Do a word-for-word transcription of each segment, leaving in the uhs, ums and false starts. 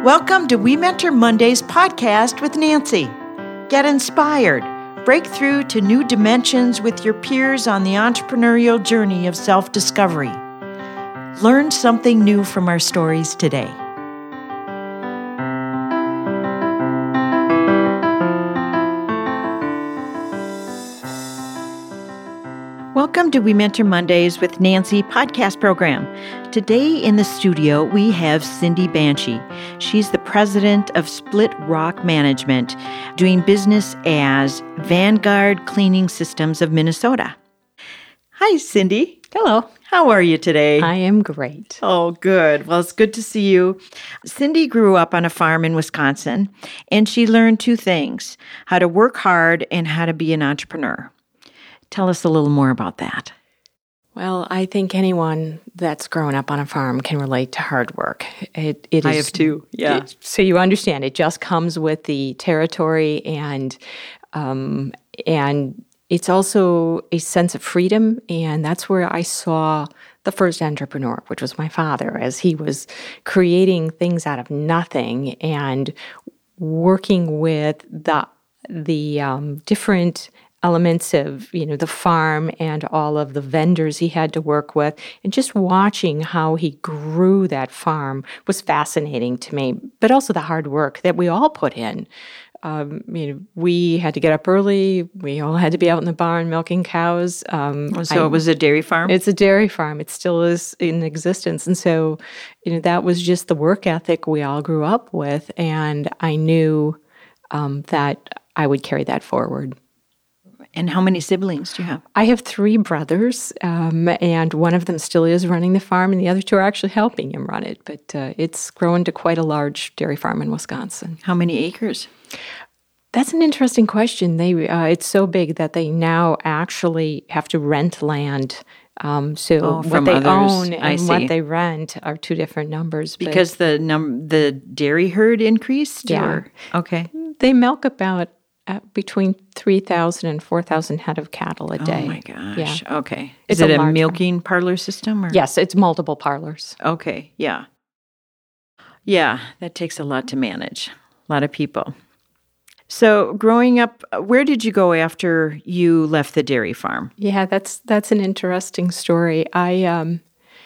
Welcome to We Mentor Mondays podcast with Nancy. Get inspired. Break through to new dimensions with your peers on the entrepreneurial journey of self-discovery. Learn something new from our stories today. Welcome to We Mentor Mondays with Nancy podcast program. Today in the studio, we have Cindy Banshee. She's the president of Split Rock Management, doing business as Vanguard Cleaning Systems of Minnesota. Hi, Cindy. Hello. How are you today? I am great. Oh, good. Well, it's good to see you. Cindy grew up on a farm in Wisconsin, and she learned two things, how to work hard and how to be an entrepreneur. Tell us a little more about that. Well, I think anyone that's grown up on a farm can relate to hard work. It, it is, I have too, yeah. It, so you understand, it just comes with the territory, and um, and it's also a sense of freedom, and that's where I saw the first entrepreneur, which was my father, as he was creating things out of nothing and working with the the um, different elements of, you know, the farm and all of the vendors he had to work with, and just watching how he grew that farm was fascinating to me. But also the hard work that we all put in. Um, you know, we had to get up early. We all had to be out in the barn milking cows. Um, so I, it was a dairy farm? It's a dairy farm. It still is in existence. And so, you know, that was just the work ethic we all grew up with. And I knew um, that I would carry that forward. And how many siblings do you have? I have three brothers, um, and one of them still is running the farm, and the other two are actually helping him run it. But uh, it's grown to quite a large dairy farm in Wisconsin. How many acres? That's an interesting question. They uh, it's so big that they now actually have to rent land. Um, so oh, what from they others. own and I see. what they rent are two different numbers. Because the num- the dairy herd increased? Yeah. Or? Okay. They milk about Uh, between three thousand and four thousand head of cattle a day. Oh, my gosh. Yeah. Okay. It's Is it a a, large milking parlor system? Or? Yes, it's multiple parlors. Okay, yeah. Yeah, that takes a lot to manage, a lot of people. So growing up, where did you go after you left the dairy farm? Yeah, that's that's an interesting story. I um,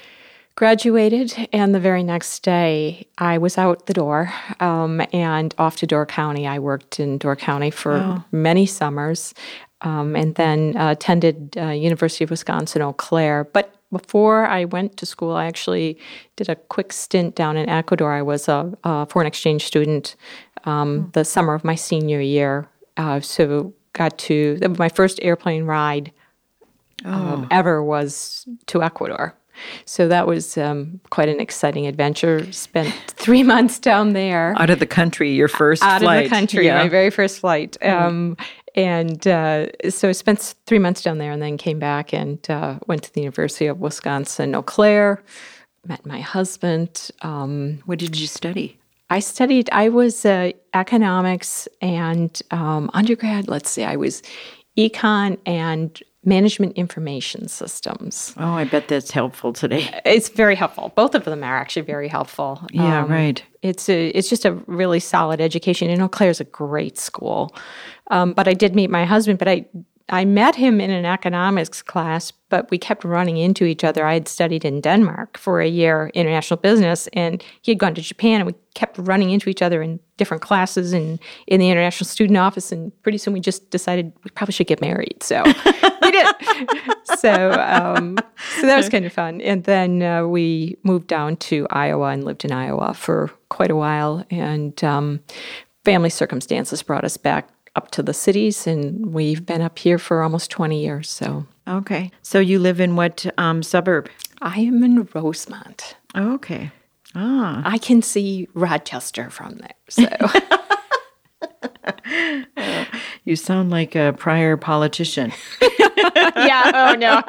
graduated, and the very next day, I was out the door um, and off to Door County. I worked in Door County for oh. many summers, um, and then uh, attended uh, University of Wisconsin-Eau Claire. But before I went to school, I actually did a quick stint down in Ecuador. I was a, a foreign exchange student um, mm. the summer of my senior year, uh, so got to my first airplane ride oh. um, ever was to Ecuador. So that was um, quite an exciting adventure. Spent three months down there. Out of the country, your first out flight. Out of the country, yeah. my very first flight. Um, and uh, so I spent three months down there and then came back and uh, went to the University of Wisconsin-Eau Claire, met my husband. Um, what did you study? I studied, I was uh, economics and um, undergrad, let's see, I was econ and management information systems. Oh, I bet that's helpful today. It's very helpful. Both of them are actually very helpful. Yeah, um, right. It's a, it's just a really solid education. And Eau Claire is a great school. Um, but I did meet my husband, but I I met him in an economics class, but we kept running into each other. I had studied in Denmark for a year, international business, and he had gone to Japan, and we kept running into each other in different classes and in the international student office, and pretty soon we just decided we probably should get married. So we did. So, um, so that was kind of fun. And then uh, we moved down to Iowa and lived in Iowa for quite a while, and um, family circumstances brought us back up to the cities, and we've been up here for almost twenty years. So okay. So you live in what um, suburb? I am in Rosemont. Oh, okay. Ah. I can see Rochester from there. So you sound like a prior politician. Yeah. Oh no.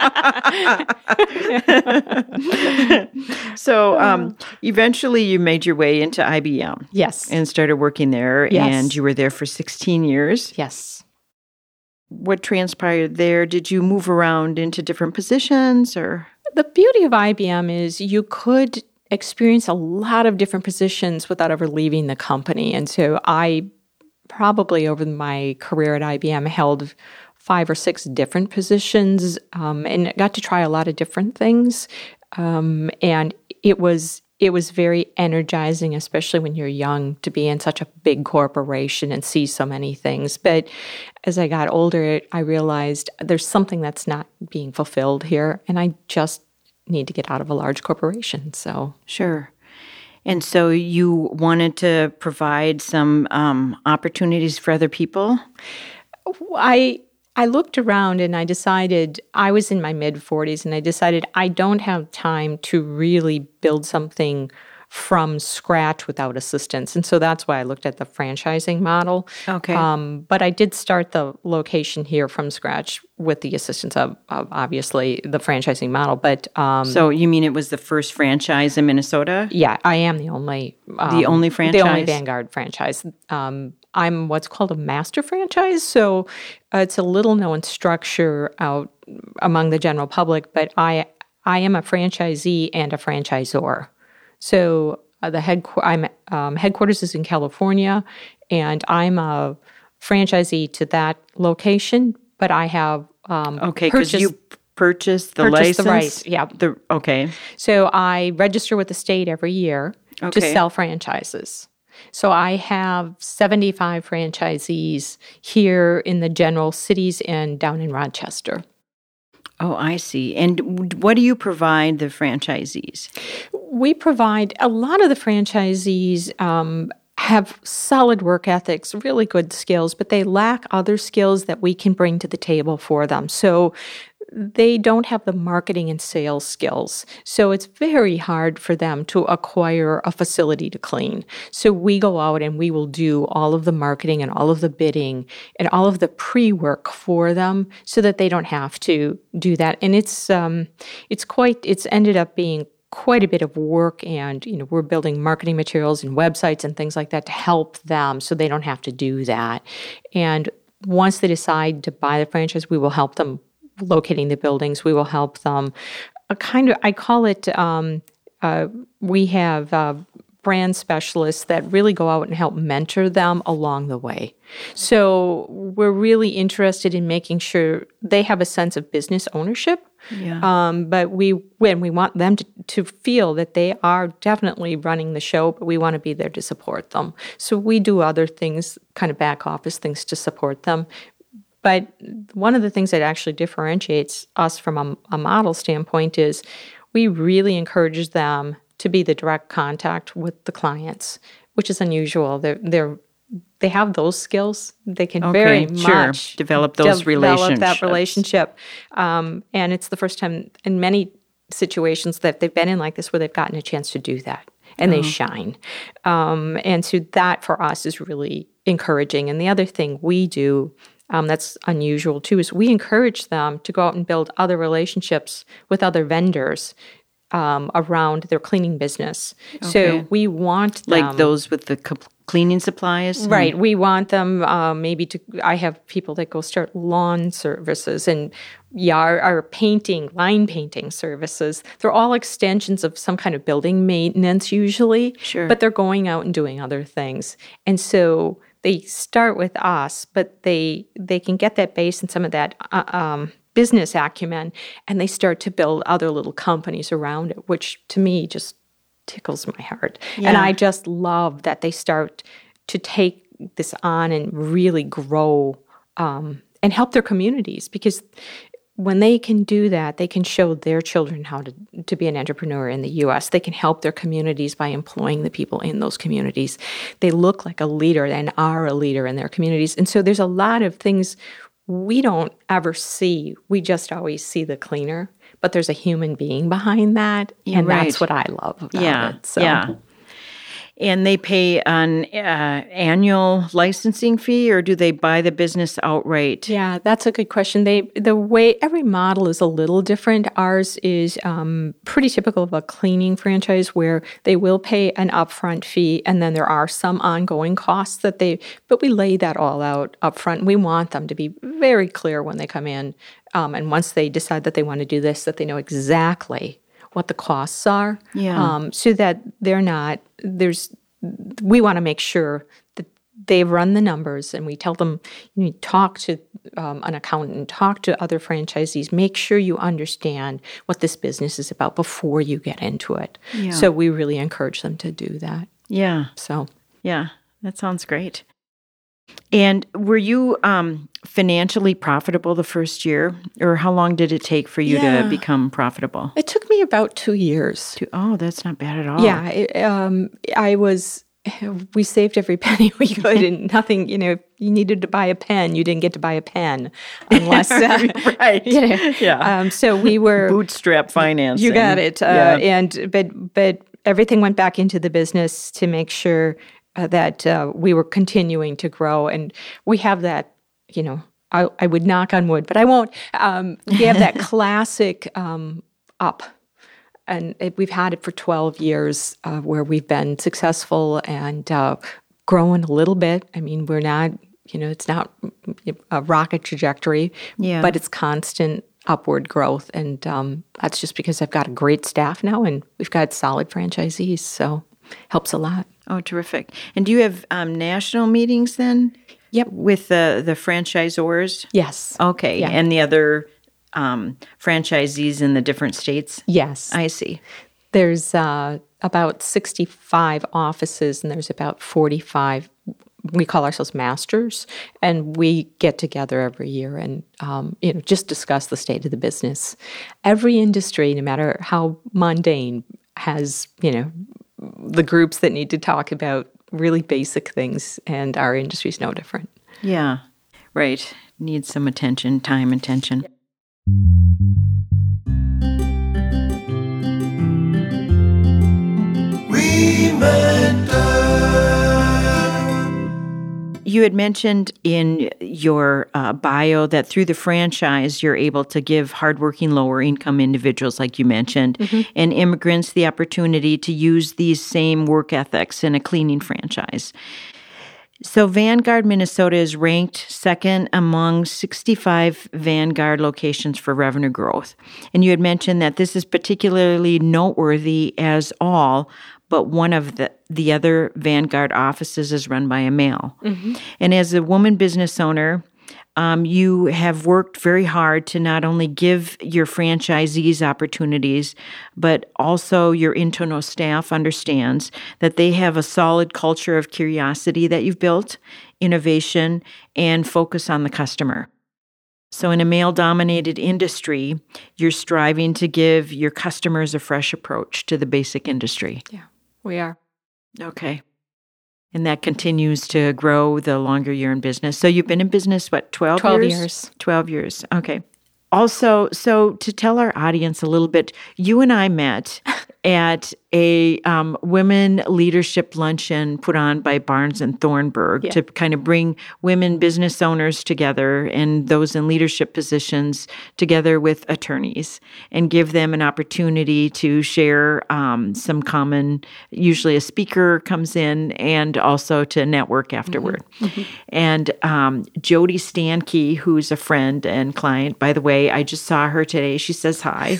So um, eventually, you made your way into I B M. Yes. And started working there. Yes. And you were there for sixteen years. Yes. What transpired there? Did you move around into different positions, or? The beauty of I B M is you could experienced a lot of different positions without ever leaving the company. And so I probably over my career at I B M held five or six different positions um, and got to try a lot of different things. Um, and it was it was very energizing, especially when you're young, to be in such a big corporation and see so many things. But as I got older, I realized there's something that's not being fulfilled here, and I just need to get out of a large corporation. So sure. And so you wanted to provide some um, opportunities for other people? I I looked around and I decided, I was in my mid-forties, and I decided I don't have time to really build something from scratch without assistance. And so that's why I looked at the franchising model. Okay. Um, but I did start the location here from scratch with the assistance of, of obviously, the franchising model. But um, So you mean it was the first franchise in Minnesota? Yeah, I am the only... Um, the only franchise? The only Vanguard franchise. Um, I'm what's called a master franchise, so uh, it's a little-known structure out among the general public, but I I am a franchisee and a franchisor. So uh, the head I'm um, headquarters is in California, and I'm a franchisee to that location, but I have um, okay because you purchased the purchased license, the right, yeah. The, okay. So I register with the state every year okay. to sell franchises. So I have seventy-five franchisees here in the general cities and down in Rochester. Oh, I see. And what do you provide the franchisees? We provide, a lot of the franchisees um, have solid work ethics, really good skills, but they lack other skills that we can bring to the table for them. So they don't have the marketing and sales skills. So it's very hard for them to acquire a facility to clean. So we go out and we will do all of the marketing and all of the bidding and all of the pre-work for them so that they don't have to do that. And it's um, it's quite, it's ended up being quite a bit of work, and you know we're building marketing materials and websites and things like that to help them so they don't have to do that. And once they decide to buy the franchise, we will help them locating the buildings. We will help them. A kind of, I call it. Um, uh, we have uh, brand specialists that really go out and help mentor them along the way. So we're really interested in making sure they have a sense of business ownership. Yeah. Um, but we when we want them to, to feel that they are definitely running the show, but we want to be there to support them. So we do other things, kind of back office things to support them. But one of the things that actually differentiates us from a, a model standpoint is we really encourage them to be the direct contact with the clients, which is unusual. They're, they're, they have those skills. They can okay, very sure. much develop those develop relationships. that relationship. Um, and it's the first time in many situations that they've been in like this where they've gotten a chance to do that. And they shine. Um, and so that for us is really encouraging. And the other thing we do Um, that's unusual too, is we encourage them to go out and build other relationships with other vendors um, around their cleaning business. Okay. So we want them, like those with the co- cleaning supplies? Right. We want them uh, maybe to, I have people that go start lawn services and yard or painting, line painting services. They're all extensions of some kind of building maintenance usually, Sure. but they're going out and doing other things. And so they start with us, but they they can get that base and some of that uh, um, business acumen, and they start to build other little companies around it, which to me just tickles my heart. Yeah. And I just love that they start to take this on and really grow um, and help their communities, because when they can do that, they can show their children how to, to be an entrepreneur in the U S. They can help their communities by employing the people in those communities. They look like a leader and are a leader in their communities. And so there's a lot of things we don't ever see. We just always see the cleaner, but there's a human being behind that. Yeah, and right. that's what I love about yeah, it. So. Yeah. And they pay an uh, annual licensing fee, or do they buy the business outright? Yeah, that's a good question. They the way every model is a little different. Ours is um, pretty typical of a cleaning franchise where they will pay an upfront fee, and then there are some ongoing costs that they. But we lay that all out upfront. We want them to be very clear when they come in, um, and once they decide that they want to do this, that they know exactly what the costs are, Yeah. um, so that they're not, there's, we want to make sure that they run the numbers, and we tell them, you need to talk to um, an accountant, talk to other franchisees, make sure you understand what this business is about before you get into it. Yeah. So we really encourage them to do that. Yeah. So, Yeah. That sounds great. And were you um, financially profitable the first year, or how long did it take for you Yeah. to become profitable? it took me about two years. To, oh, that's not bad at all. Yeah, it, um, I was. We saved every penny we could, and nothing. You know, if you needed to buy a pen, you didn't get to buy a pen unless. Uh, right. You know, Yeah. Um, so we were Bootstrap financing. You got it. Uh, Yeah. And but but everything went back into the business to make sure uh, that uh, we were continuing to grow, and we have that. You know, I, I would knock on wood, but I won't. Um, we have that classic um, up. And it, we've had it for twelve years uh, where we've been successful and uh, growing a little bit. I mean, we're not, you know, it's not a rocket trajectory, Yeah. but it's constant upward growth. And um, that's just because I've got a great staff now, and we've got solid franchisees. So helps a lot. Oh, terrific. And do you have um, national meetings then? Yep. With the, the franchisors? Yes. Okay. Yeah. And the other um, franchisees in the different states? Yes. I see. There's uh, about sixty-five offices, and there's about forty-five. We call ourselves masters, and we get together every year and um, you know just discuss the state of the business. Every industry, no matter how mundane, has you know the groups that need to talk about really basic things, and our industry is no different. Yeah. Right. Needs some attention, time, attention. You had mentioned in your uh, bio that through the franchise, you're able to give hardworking, lower-income individuals, like you mentioned, Mm-hmm. and immigrants the opportunity to use these same work ethics in a cleaning franchise. So Vanguard, Minnesota is ranked second among sixty-five Vanguard locations for revenue growth. And you had mentioned that this is particularly noteworthy as all but one of the, the other Vanguard offices is run by a male. Mm-hmm. And as a woman business owner, um, you have worked very hard to not only give your franchisees opportunities, but also your internal staff understands that they have a solid culture of curiosity that you've built, innovation, and focus on the customer. So in a male-dominated industry, you're striving to give your customers a fresh approach to the basic industry. Yeah, we are. Okay. And that continues to grow the longer you're in business. So you've been in business, what, twelve, twelve years? years. twelve years. Okay. Also, so to tell our audience a little bit, you and I met at a um, women leadership luncheon put on by Barnes and Thornburg Yeah. to kind of bring women business owners together and those in leadership positions together with attorneys and give them an opportunity to share um, some common, usually a speaker comes in, and also to network afterward. Mm-hmm. And um, Jody Stankey, who's a friend and client, by the way, I just saw her today. She says hi.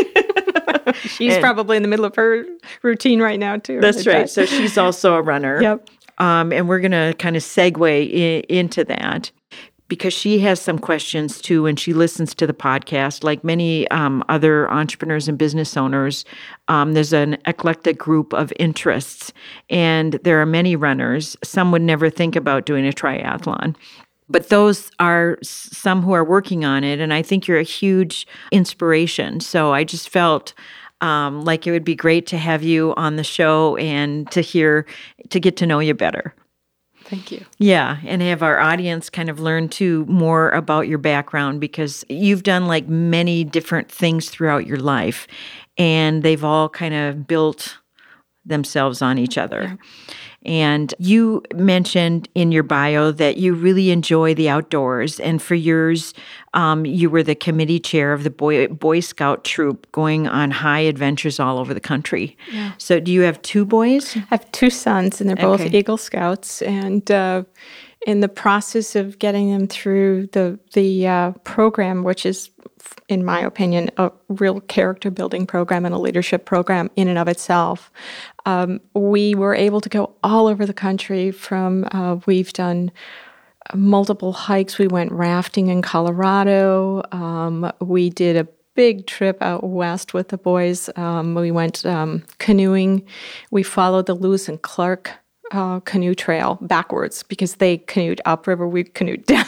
She's And- probably in the middle of her routine right now, too. That's right. So she's also a runner. Yep. Um, and we're going to kind of segue I- into that because she has some questions too, and she listens to the podcast. Like many um, other entrepreneurs and business owners, um, there's an eclectic group of interests, and there are many runners. Some would never think about doing a triathlon. But those are s- some who are working on it, and I think you're a huge inspiration. So I just felt um, like it would be great to have you on the show and to hear, to get to know you better. Thank you. Yeah, and have our audience kind of learn too more about your background because you've done like many different things throughout your life, and they've all kind of built themselves on each other. Yeah. And you mentioned in your bio that you really enjoy the outdoors. And for years, um, you were the committee chair of the Boy, Boy Scout troop going on high adventures all over the country. Yeah. So do you have two boys? I have two sons, and they're both Okay. Eagle Scouts, and uh, in the process of getting them through the the uh, program, which is, in my opinion, a real character building program and a leadership program in and of itself, um, we were able to go all over the country. From uh, we've done multiple hikes. We went rafting in Colorado. Um, we did a big trip out west with the boys. Um, we went um, canoeing. We followed the Lewis and Clark uh, canoe trail backwards because they canoed upriver, we canoed down.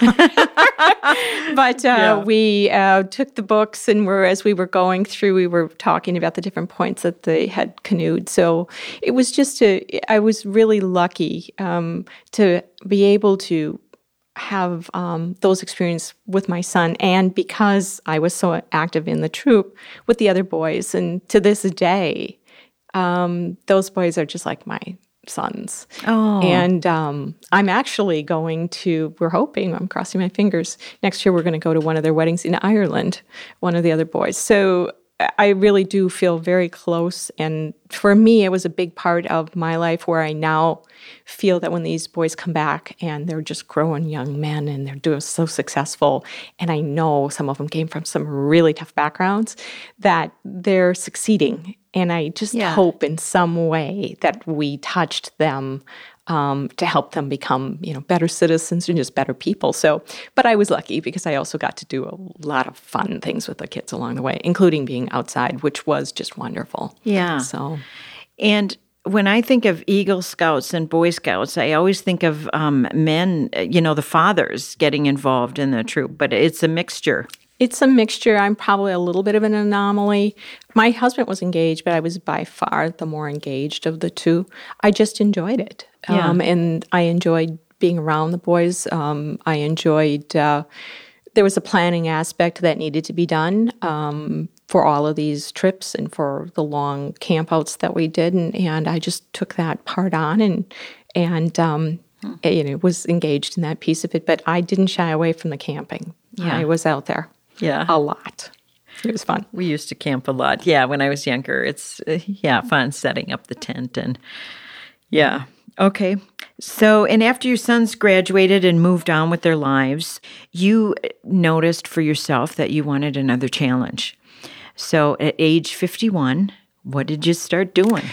But uh, yeah. we uh, took the books, and we're, as we were going through, we were talking about the different points that they had canoed. So it was just a, I was really lucky um, to be able to have um, those experiences with my son, and because I was so active in the troop with the other boys. And to this day, um, those boys are just like my sons. Oh. And um, I'm actually going to, we're hoping, I'm crossing my fingers, next year we're going to go to one of their weddings in Ireland, one of the other boys. So I really do feel very close. And for me, it was a big part of my life where I now feel that when these boys come back and they're just growing young men and they're doing so successful, and I know some of them came from some really tough backgrounds, that they're succeeding. And I just yeah. hope in some way that we touched them um, to help them become, you know, better citizens and just better people. So, but I was lucky because I also got to do a lot of fun things with the kids along the way, including being outside, which was just wonderful. Yeah. So, and when I think of Eagle Scouts and Boy Scouts, I always think of um, men, you know, the fathers getting involved in the troop, but it's a mixture. It's a mixture. I'm probably a little bit of an anomaly. My husband was engaged, but I was by far the more engaged of the two. I just enjoyed it. Yeah. Um, and I enjoyed being around the boys. Um, I enjoyed, uh, there was a planning aspect that needed to be done um, for all of these trips and for the long campouts that we did. And, and I just took that part on and, and um, hmm. you know, was engaged in that piece of it. But I didn't shy away from the camping. Yeah. I was out there. Yeah. A lot. It was fun. We used to camp a lot. Yeah, when I was younger. It's, uh, yeah, fun setting up the tent. And, yeah. Okay. So, and after your sons graduated and moved on with their lives, you noticed for yourself that you wanted another challenge. So, at age fifty-one, what did you start doing?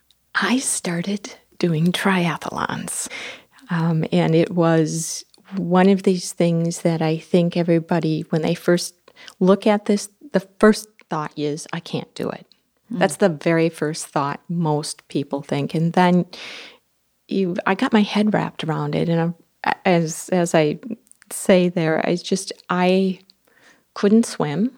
I started doing triathlons. Um, and it was one of these things that I think everybody, when they first look at this, the first thought is, I can't do it. Mm. That's the very first thought most people think. And then you, I got my head wrapped around it. And I, as as I say there, I just, I couldn't swim.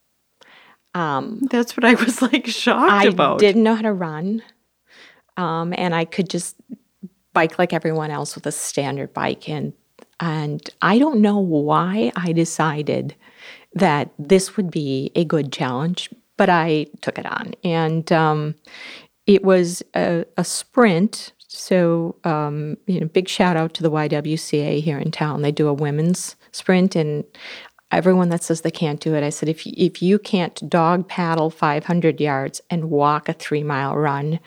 Um, That's what I was like shocked I about. I didn't know how to run. Um, and I could just bike like everyone else with a standard bike. And And I don't know why I decided that this would be a good challenge, but I took it on. And um, it was a, a sprint. So, um, you know, big shout out to the Y W C A here in town. They do a women's sprint, and everyone that says they can't do it, I said, if you, if you can't dog paddle five hundred yards and walk a three mile run,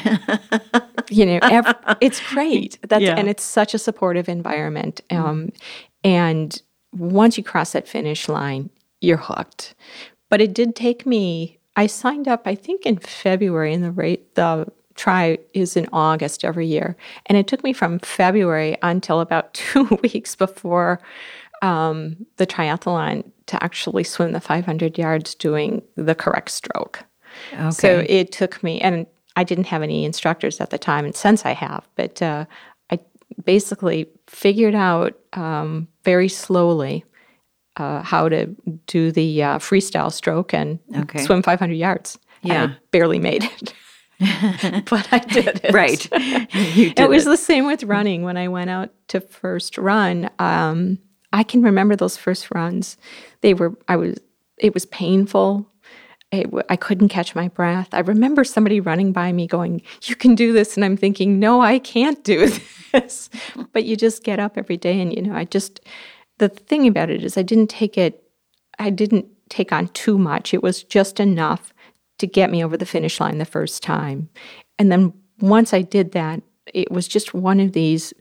you know, every, it's great. That's, yeah. And it's such a supportive environment. Um, and once you cross that finish line, you're hooked. But it did take me, I signed up, I think in February, and the rate, the try is in August every year. And it took me from February until about two weeks before um, the triathlon to actually swim the five hundred yards doing the correct stroke. Okay. So it took me, and I didn't have any instructors at the time, and since I have, but uh, I basically figured out um, very slowly uh, how to do the uh, freestyle stroke and okay. swim five hundred yards. Yeah. And I barely made it. But I did it. Right. You did it was it. the same with running. When I went out to first run, um, I can remember those first runs. They were, I was, it was painful. It, I couldn't catch my breath. I remember somebody running by me going, "You can do this." And I'm thinking, no, I can't do this. But you just get up every day. And, you know, I just, the thing about it is I didn't take it, I didn't take on too much. It was just enough to get me over the finish line the first time. And then once I did that, it was just one of these,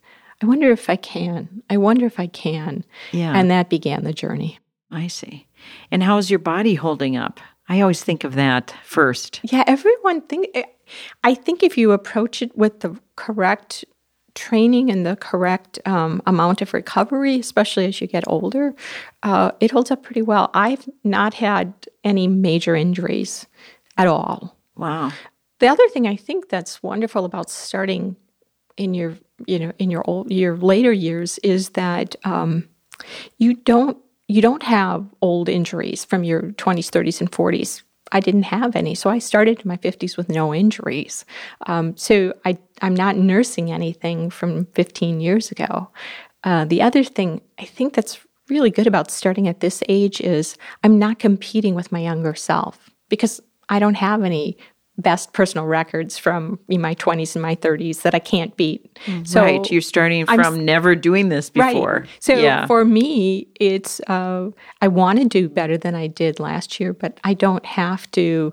I wonder if I can. I wonder if I can. Yeah. And that began the journey. I see. And how's your body holding up? I always think of that first. Yeah, everyone think. I think if you approach it with the correct training and the correct um, amount of recovery, especially as you get older, uh, it holds up pretty well. I've not had any major injuries at all. Wow. The other thing I think that's wonderful about starting in your, you know, in your old, your later years is that um, you don't you don't have old injuries from your twenties, thirties, and forties. I didn't have any, so I started in my fifties with no injuries. Um, so I, I'm not nursing anything from fifteen years ago. Uh, the other thing I think that's really good about starting at this age is I'm not competing with my younger self because I don't have any best personal records from in my twenties and my thirties that I can't beat. So right, you're starting from I'm, never doing this before. Right. So yeah. for me, it's uh, I want to do better than I did last year, but I don't have to.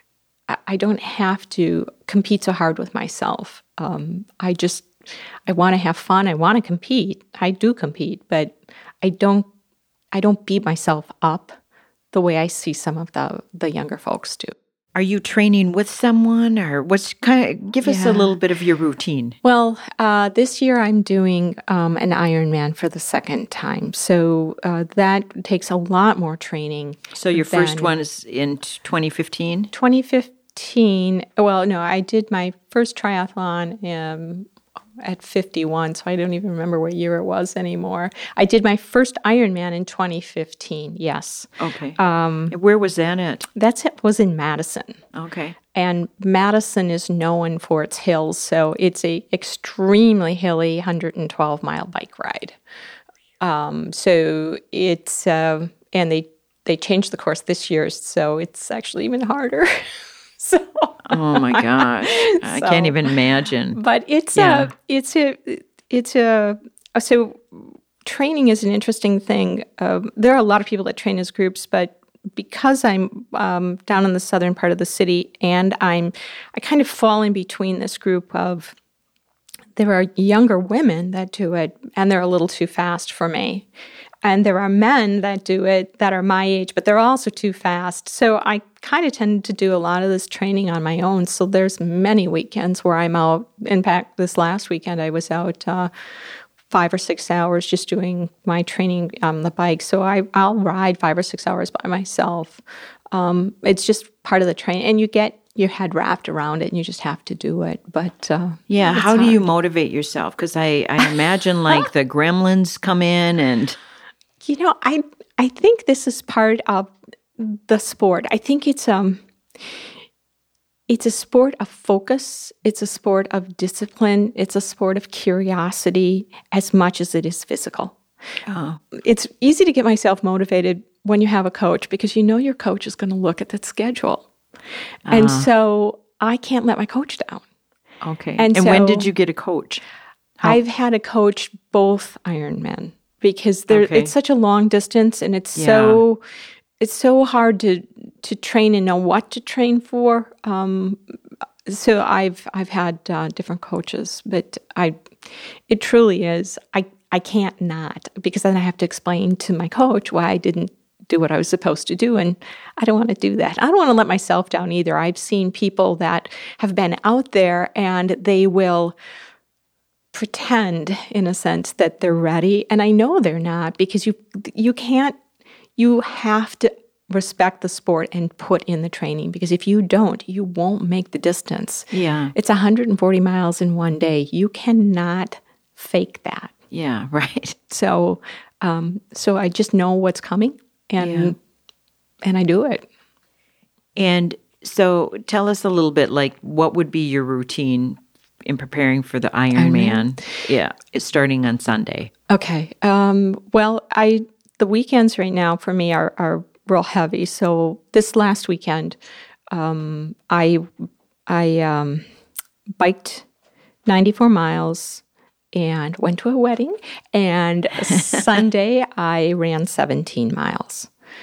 I don't have to compete so hard with myself. Um, I just I want to have fun. I want to compete. I do compete, but I don't. I don't beat myself up the way I see some of the the younger folks do. Are you training with someone, or what's kind of, give us yeah. a little bit of your routine? Well, uh, this year I'm doing um, an Ironman for the second time. So uh, that takes a lot more training. So your first one is in twenty fifteen? twenty fifteen. Well, no, I did my first triathlon um, at fifty-one, so I don't even remember what year it was anymore. I did my first Ironman in twenty fifteen, yes. Okay. Um, Where was that at? That's it, was in Madison. Okay. And Madison is known for its hills, so it's a extremely hilly one hundred twelve mile bike ride. Um, so it's, uh, and they, they changed the course this year, so it's actually even harder. So, oh my gosh, I so, can't even imagine. But it's yeah. a, it's a, it's a. So, training is an interesting thing. Um, there are a lot of people that train as groups, but because I'm um, down in the southern part of the city, and I'm, I kind of fall in between this group of. There are younger women that do it, and they're a little too fast for me. And there are men that do it that are my age, but they're also too fast. So I kind of tend to do a lot of this training on my own. So there's many weekends where I'm out. In fact, this last weekend I was out uh, five or six hours just doing my training on the bike. So I, I'll ride five or six hours by myself. Um, it's just part of the training. And you get your head wrapped around it, and you just have to do it. But uh, yeah, how hard. do you motivate yourself? Because I, I imagine like the gremlins come in and... You know, I I think this is part of the sport. I think it's um it's a sport of focus. It's a sport of discipline. It's a sport of curiosity as much as it is physical. Oh. It's easy to get myself motivated when you have a coach because you know your coach is going to look at that schedule. Uh-huh. And so I can't let my coach down. Okay. And, and so when did you get a coach? How? I've had a coach both Ironman. Because there, okay. it's such a long distance, and it's yeah. so it's so hard to to train and know what to train for. Um, so I've I've had uh, different coaches, but I it truly is I I can't not because then I have to explain to my coach why I didn't do what I was supposed to do, and I don't want to do that. I don't want to let myself down either. I've seen people that have been out there and they will pretend, in a sense, that they're ready. And I know they're not because you you can't, you have to respect the sport and put in the training because if you don't, you won't make the distance. Yeah. It's one hundred forty miles in one day. You cannot fake that. Yeah, right. So um, so I just know what's coming and yeah. and I do it. And so tell us a little bit, like, what would be your routine in preparing for the Ironman? Yeah, it's starting on Sunday. Okay. Um, well, I the weekends right now for me are, are real heavy. So this last weekend, um, I I um, biked ninety-four miles and went to a wedding. And Sunday I ran seventeen miles.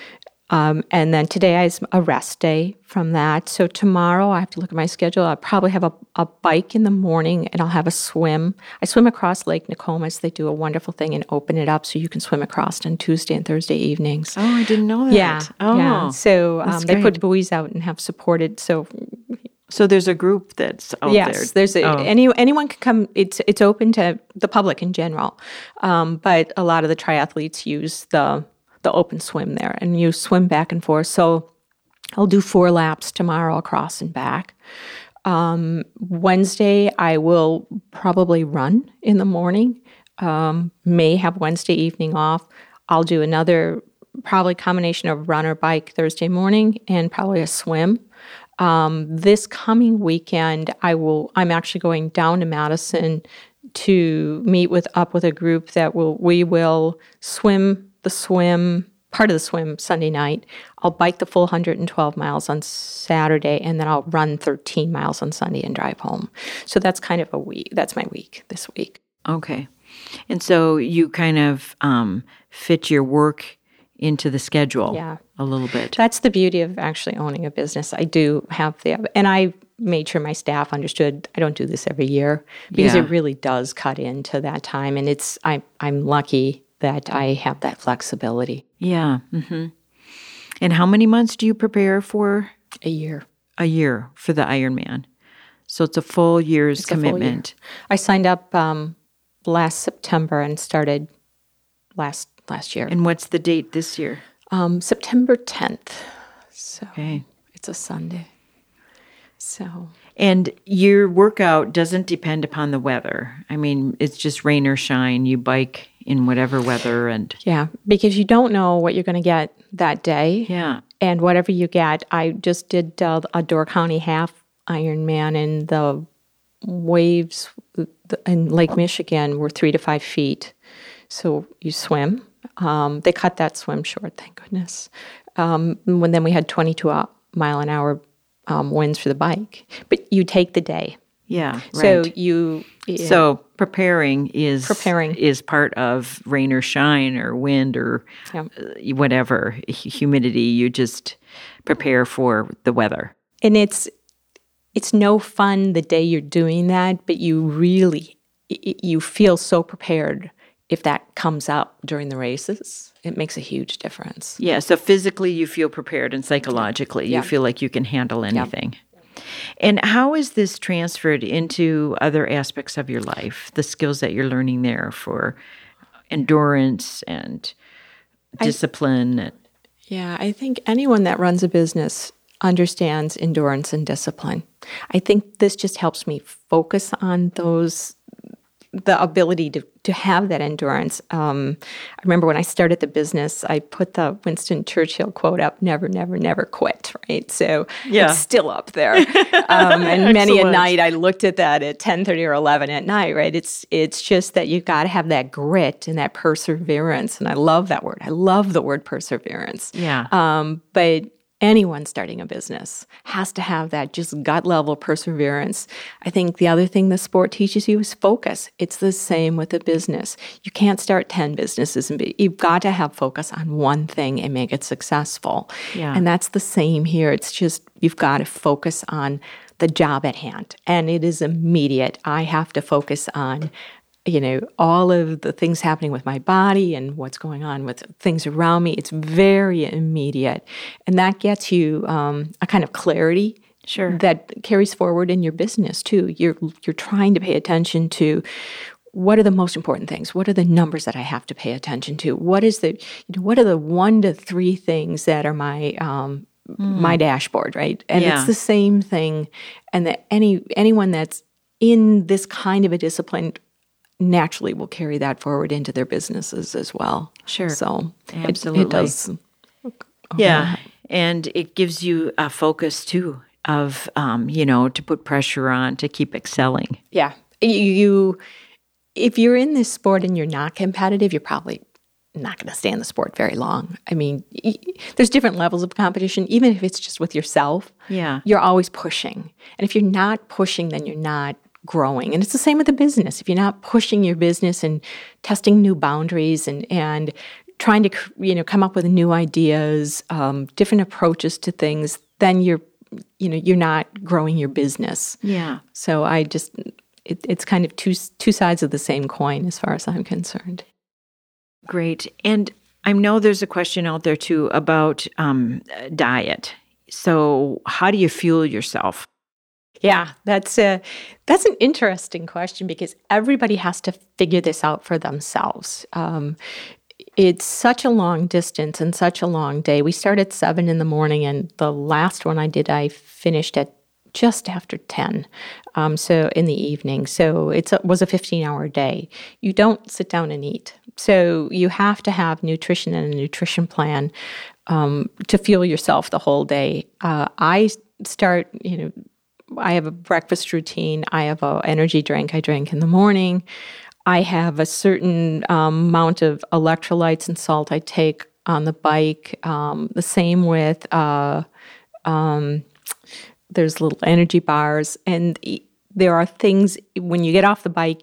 Um, and then today is a rest day from that. So tomorrow I have to look at my schedule. I'll probably have a, a bike in the morning and I'll have a swim. I swim across Lake Nokomis. They do a wonderful thing and open it up so you can swim across on Tuesday and Thursday evenings. Oh, I didn't know that. Yeah. Oh, yeah. So um, they great. put buoys out and have supported. So So there's a group that's out yes, there. Yes, there's a, oh. any anyone can come. It's it's open to the public in general, um, but a lot of the triathletes use the the open swim there, and you swim back and forth. So I'll do four laps tomorrow across and back. Um, Wednesday I will probably run in the morning. Um, may have Wednesday evening off. I'll do another probably combination of run or bike Thursday morning, and probably a swim. Um, this coming weekend, I will. I'm actually going down to Madison to meet with up with a group that will. We will swim the swim part of the swim Sunday night. I'll bike the full one hundred twelve miles on Saturday, and then I'll run thirteen miles on Sunday and drive home. So that's kind of a week. That's my week this week. Okay, and so you kind of um, fit your work into the schedule yeah. a little bit. That's the beauty of actually owning a business. I do have the, and I made sure my staff understood I don't do this every year because Yeah. it really does cut into that time. And it's, I, I'm lucky that I have that flexibility. Yeah. Mm-hmm. And how many months do you prepare for? A year. A year for the Ironman. So it's a full year's It's a full year. commitment. I signed up um, last September and started last last year. And what's the date this year? Um, September tenth. So Okay. it's a Sunday. So And your workout doesn't depend upon the weather. I mean, it's just rain or shine. You bike in whatever weather and yeah, because you don't know what you're going to get that day. yeah. And whatever you get, I just did uh, a Door County half Ironman, and the waves in Lake Michigan were three to five feet. So you swim. Um, they cut that swim short, thank goodness. Um, when then we had twenty-two mile an hour um, winds for the bike. But you take the day. Yeah, right. So you... So preparing is Preparing. is part of rain or shine or wind or Yeah. uh, whatever hu- humidity. You just prepare for the weather. And it's it's no fun the day you're doing that, but you really y- you feel so prepared if that comes up during the races. It makes a huge difference. Yeah. So physically, you feel prepared, and psychologically, Yeah. you feel like you can handle anything. And how is this transferred into other aspects of your life? The skills that you're learning there for endurance and discipline. Yeah, I think anyone that runs a business understands endurance and discipline. I think this just helps me focus on those, the ability to, to have that endurance. Um, I remember when I started the business, I put the Winston Churchill quote up, never, never, never quit, right? So Yeah. it's still up there. Um, and many a Excellent. night I looked at that at ten thirty or eleven at night, right? It's, it's just that you got to have that grit and that perseverance. And I love that word. I love the word perseverance. Yeah. Um, but anyone starting a business has to have that just gut level perseverance. I think the other thing the sport teaches you is focus. It's the same with a business. You can't start ten businesses and be, you've got to have focus on one thing and make it successful. Yeah. And that's the same here. It's just you've got to focus on the job at hand. And it is immediate. I have to focus on you know, all of the things happening with my body and what's going on with things around me. It's very immediate. And that gets you um, a kind of clarity Sure. that carries forward in your business too. You're you're trying to pay attention to what are the most important things? What are the numbers that I have to pay attention to? What is the you know, what are the one to three things that are my um, my dashboard, right? And Yeah. it's the same thing. And that any anyone that's in this kind of a discipline naturally will carry that forward into their businesses as well. Sure. So it- Absolutely. it, does. Yeah. And it gives you a focus too of, um, you know, to put pressure on, to keep excelling. Yeah. You, you, if you're in this sport and you're not competitive, you're probably not going to stay in the sport very long. I mean, y- there's different levels of competition, even if it's just with yourself. Yeah. You're always pushing. And if you're not pushing, then you're not growing. And it's the same with the business. If you're not pushing your business and testing new boundaries and, and trying to, you know, come up with new ideas, um, different approaches to things, then you're, you know, you're not growing your business. Yeah. So I just, it, it's kind of two two sides of the same coin as far as I'm concerned. Great. And I know there's a question out there too about um, diet. So how do you fuel yourself? Yeah, that's a that's an interesting question because everybody has to figure this out for themselves. Um, it's such a long distance and such a long day. We start at seven in the morning, and the last one I did, I finished at just after ten, um, so in the evening. So it's a, it was a fifteen-hour day. You don't sit down and eat. So you have to have nutrition and a nutrition plan um, to fuel yourself the whole day. Uh, I start, you know, I have a breakfast routine. I have an energy drink I drink in the morning. I have a certain um, amount of electrolytes and salt I take on the bike. Um, the same with, uh, um, there's little energy bars. And there are things, when you get off the bike,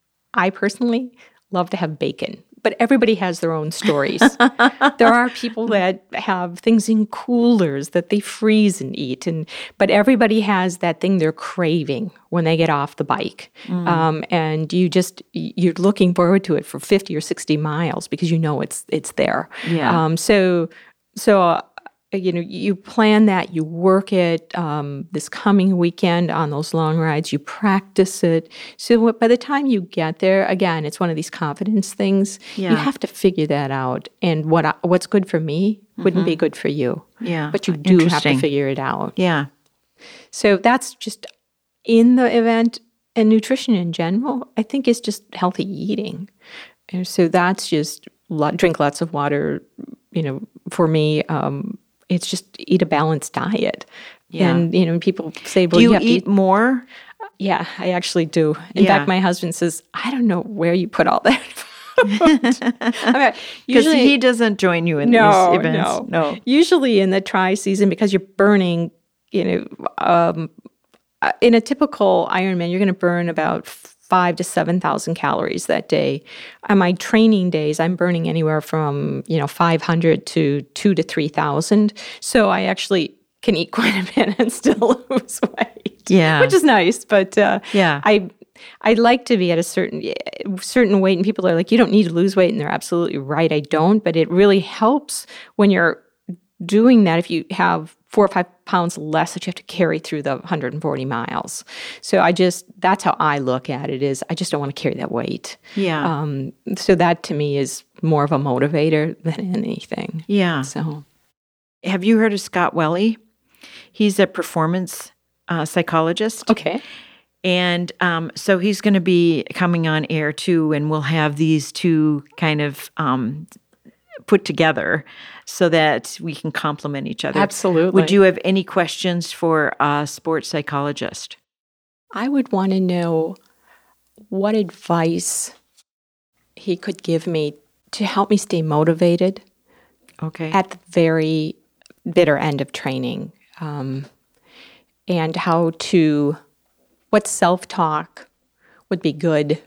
I personally love to have bacon. But everybody has their own stories. There are people that have things in coolers that they freeze and eat, and but everybody has that thing they're craving when they get off the bike. Mm. Um, and you just you're looking forward to it for fifty or sixty miles because you know it's it's there. Yeah. Um, so so. Uh, You know, you plan that, you work it um, this coming weekend on those long rides, you practice it. So by the time you get there, again, it's one of these confidence things. Yeah. You have to figure that out. And what I, what's good for me wouldn't mm-hmm. be good for you. Yeah. But you do have to figure it out. Yeah. So that's just in the event. And nutrition in general, I think, is just healthy eating. And so that's just lot, drink lots of water. You know, for me, um, it's just eat a balanced diet. Yeah. And, you know, people say, well, do you, you have eat to eat more? Yeah, I actually do. In yeah. fact, my husband says, I don't know where you put all that Because usually he doesn't join you in no, these events. No, no. Usually in the tri season, because you're burning, you know, um, in a typical Ironman, you're going to burn about five to seven thousand calories that day. On my training days, I'm burning anywhere from you know five hundred to two to three thousand. So I actually can eat quite a bit and still lose weight. Yeah, which is nice. But uh, yeah, I I like to be at a certain certain weight, and people are like, you don't need to lose weight, and they're absolutely right. I don't, but it really helps when you're doing that. If you have four or five pounds less that you have to carry through the one hundred forty miles. So I just, that's how I look at it is I just don't want to carry that weight. Yeah. Um, so that to me is more of a motivator than anything. Yeah. So have you heard of Scott Welly? He's a performance uh, psychologist. Okay. And um, so he's going to be coming on air too, and we'll have these two kind of um, put together so that we can complement each other. Absolutely. Would you have any questions for a sports psychologist? I would want to know what advice he could give me to help me stay motivated. Okay. At the very bitter end of training, um, and how to, what self-talk would be good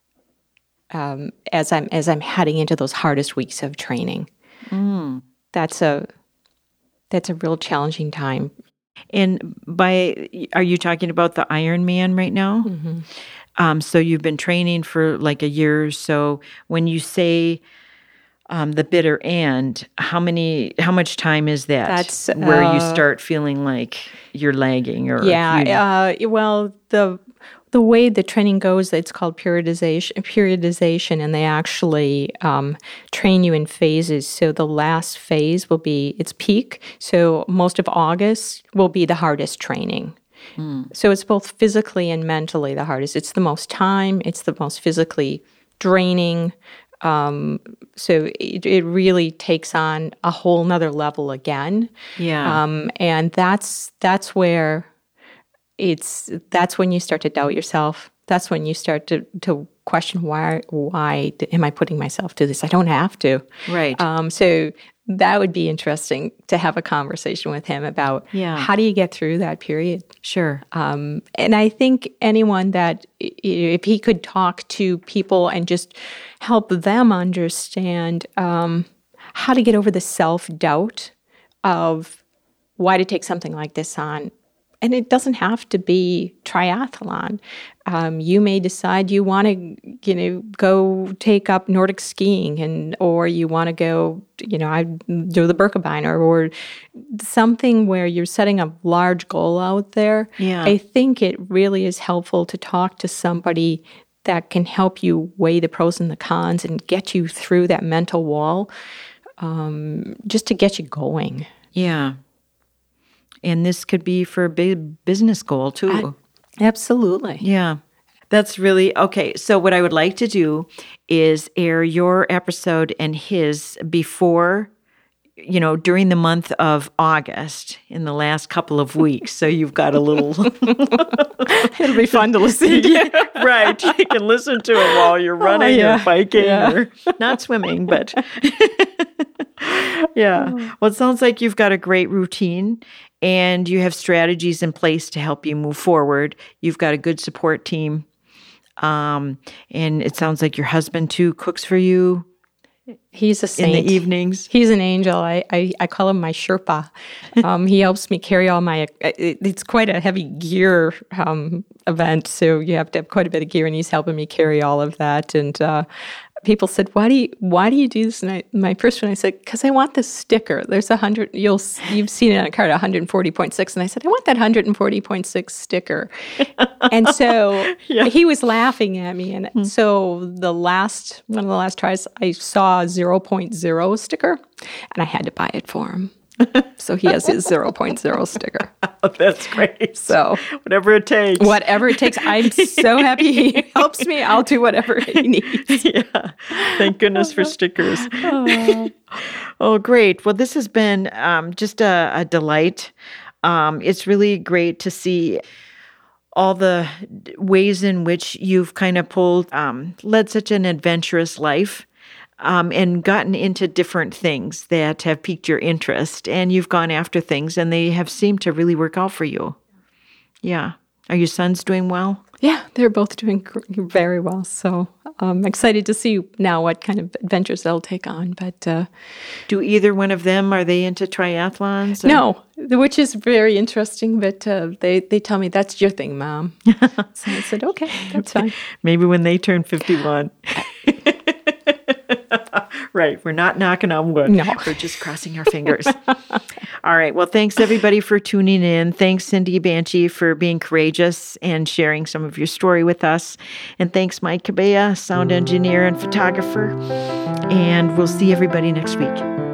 um, as I'm as I'm heading into those hardest weeks of training. Mm. That's a that's a real challenging time. And by, are you talking about the Ironman right now? Mm-hmm. Um, so you've been training for like a year or so. When you say um, the bitter end, how many, how much time is that? That's where uh, you start feeling like you're lagging, or yeah. Uh, well, the the way the training goes, it's called periodization. Periodization, and they actually um, train you in phases. So the last phase will be its peak. So most of August will be the hardest training. Mm. So it's both physically and mentally the hardest. It's the most time. It's the most physically draining. Um, so it, it really takes on a whole nother level again. Yeah. Um, and that's that's where it's that's when you start to doubt yourself. That's when you start to to question why why am I putting myself to this? I don't have to. Right. Um, so that would be interesting to have a conversation with him about Yeah. how do you get through that period. Sure. Um, and I think anyone that, if he could talk to people and just help them understand um, how to get over the self-doubt of why to take something like this on. And it doesn't have to be triathlon. Um, you may decide you want to, you know, go take up Nordic skiing, and or you want to go, you know, I do the Birkebeiner, or something where you're setting a large goal out there. Yeah. I think it really is helpful to talk to somebody that can help you weigh the pros and the cons and get you through that mental wall, um, just to get you going. Yeah. And this could be for a big business goal, too. I, absolutely. Yeah. That's really, okay. So what I would like to do is air your episode and his before, you know, during the month of August, in the last couple of weeks. So you've got a little... It'll be fun to listen to. Yeah, right. You can listen to it while you're running oh, yeah. or biking yeah. or not swimming, but... Yeah. Well, it sounds like you've got a great routine and you have strategies in place to help you move forward. You've got a good support team. Um, and it sounds like your husband, too, cooks for you. He's a saint. In the evenings. He's an angel. I, I, I call him my Sherpa. Um, he helps me carry all my, it, it's quite a heavy gear um, event, so you have to have quite a bit of gear, and he's helping me carry all of that. And uh, people said, why do you, why do you do this? And I, my first one, I said, because I want this sticker. There's a hundred, you'll, you've seen it on a card, one forty point six. And I said, I want that one forty point six sticker. And so yeah. he was laughing at me. And mm-hmm. so the last, one of the last tries, I saw a zero point zero sticker, and I had to buy it for him. So he has his zero point zero sticker. Oh, that's great. So whatever it takes. Whatever it takes. I'm so happy he helps me. I'll do whatever he needs. Yeah. Thank goodness for stickers. Oh, oh great. Well, this has been um, just a, a delight. Um, it's really great to see all the ways in which you've kind of pulled, um, led such an adventurous life. Um, and gotten into different things that have piqued your interest, and you've gone after things, and they have seemed to really work out for you. Yeah. Are your sons doing well? Yeah, they're both doing very well. So I'm excited to see now what kind of adventures they'll take on. But uh, do either one of them, are they into triathlons? Or? No, which is very interesting. But uh, they, they tell me, that's your thing, Mom. So I said, okay, that's fine. Maybe when they turn fifty-one. Right. We're not knocking on wood. No. We're just crossing our fingers. All right. Well, thanks, everybody, for tuning in. Thanks, Cindy Banshee, for being courageous and sharing some of your story with us. And thanks, Mike Cabella, sound engineer and photographer. And we'll see everybody next week.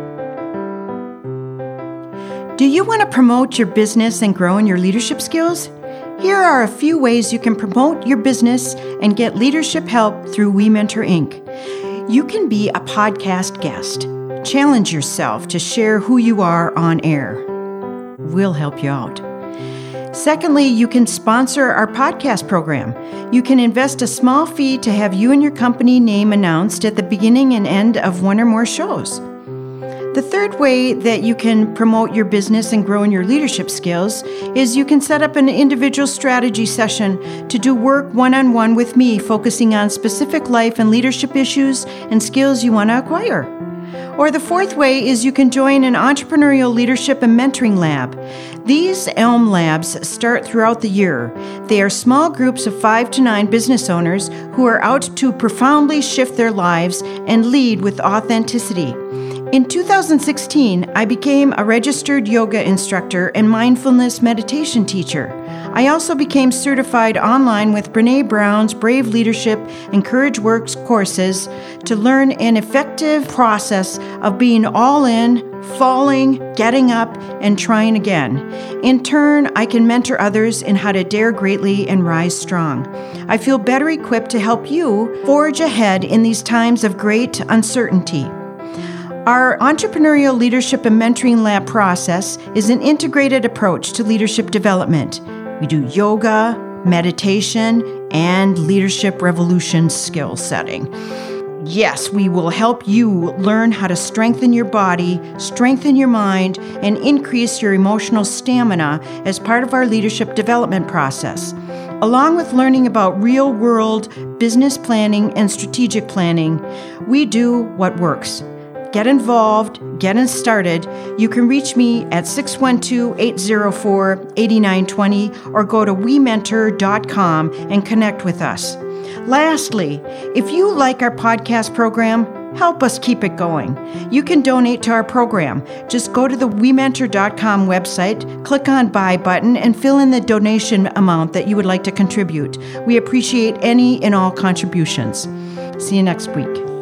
Do you want to promote your business and grow in your leadership skills? Here are a few ways you can promote your business and get leadership help through We Mentor Incorporated. You can be a podcast guest. Challenge yourself to share who you are on air. We'll help you out. Secondly, you can sponsor our podcast program. You can invest a small fee to have you and your company name announced at the beginning and end of one or more shows. The third way that you can promote your business and grow in your leadership skills is you can set up an individual strategy session to do work one-on-one with me, focusing on specific life and leadership issues and skills you want to acquire. Or the fourth way is you can join an entrepreneurial leadership and mentoring lab. These ELM labs start throughout the year. They are small groups of five to nine business owners who are out to profoundly shift their lives and lead with authenticity. In two thousand sixteen, I became a registered yoga instructor and mindfulness meditation teacher. I also became certified online with Brené Brown's Brave Leadership and Courage Works courses to learn an effective process of being all in, falling, getting up, and trying again. In turn, I can mentor others in how to dare greatly and rise strong. I feel better equipped to help you forge ahead in these times of great uncertainty. Our entrepreneurial leadership and mentoring lab process is an integrated approach to leadership development. We do yoga, meditation, and leadership revolution skill setting. Yes, we will help you learn how to strengthen your body, strengthen your mind, and increase your emotional stamina as part of our leadership development process. Along with learning about real-world business planning and strategic planning, we do what works. Get involved, get it started. You can reach me at six one two, eight zero four, eight nine two zero or go to we mentor dot com and connect with us. Lastly, if you like our podcast program, help us keep it going. You can donate to our program. Just go to the we mentor dot com website, click on Buy button, and fill in the donation amount that you would like to contribute. We appreciate any and all contributions. See you next week.